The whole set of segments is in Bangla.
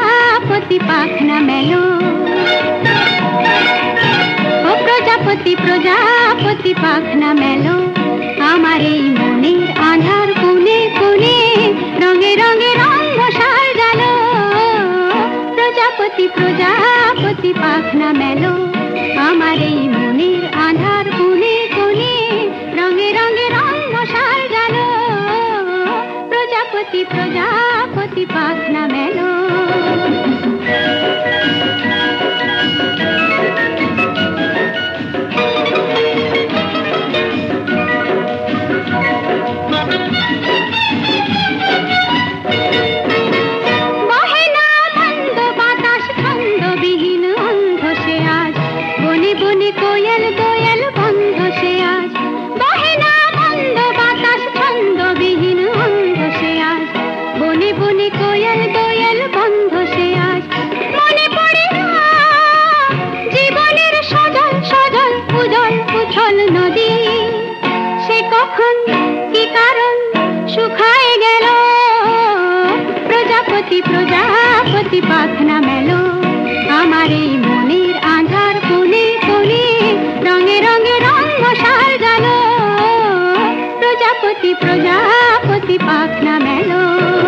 প্রজাপতি পাখনা মেলো, ও প্রজাপতি প্রজাপতি পাখনা মেলো, আমার এই মনের আধার কোণে কোণে রঙে রঙে রঙ সাজালো। প্রজাপতি প্রজাপতি পাখনা মেলো, আমার এই মনের আধার কোণে কোণে রঙে রঙে রঙ সাজালো। প্রজাপতি প্রজাপতি পাখনা মেলো। কোয়েল দোয়েল বন্ধ সে আজ, বহে না বন্ধ বাতাস ছন্দবিহীন অন্ধ সে আজ, বনে বনে কোয়েল দোয়েল বন্ধ সে আজ। মনে পড়ে না জীবনের সজল সজল উজল উছল নদী, সে কখন কি কারণ শুকায় গেল। প্রজাপতি প্রজাপতি পাখনা মেলো, আমার এই মনের আধার কোণে কোণে রঙে রঙে রঙ সাজালো। প্রজাপতি প্রজাপতি পাখনা মেলো।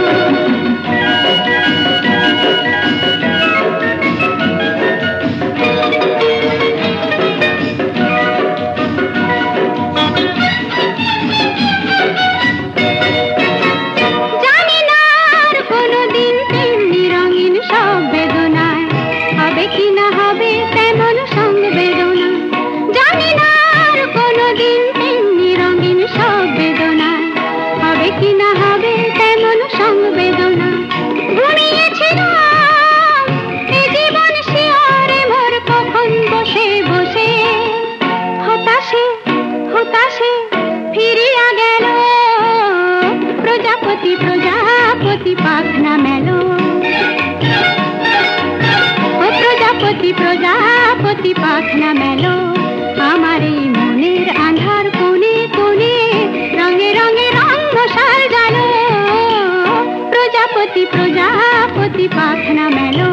জানি না আর কোনোদিন তেমনি রঙিন সব বেদনায় হবে কি না হবে তেমন সংবেদনা। জানি না আর কোনোদিন তেমনি রঙিন সব বেদনায় হবে কি না হবে তেমন সংবেদনা। ঘুমিয়েছিলাম এ জীবন শিয়রে মোর কখন বসে বসে, হতাশে হতাশে ফিরিয়া গেল। প্রজাপতি প্রজাপতি পাখনা মেলো, ও প্রজাপতি প্রজাপতি পাখনা মেলো, আমার এই মনের আধার কোণে কোণে রঙে রঙে রঙ সাজালো। প্রজাপতি প্রজাপতি পাখনা মেলো।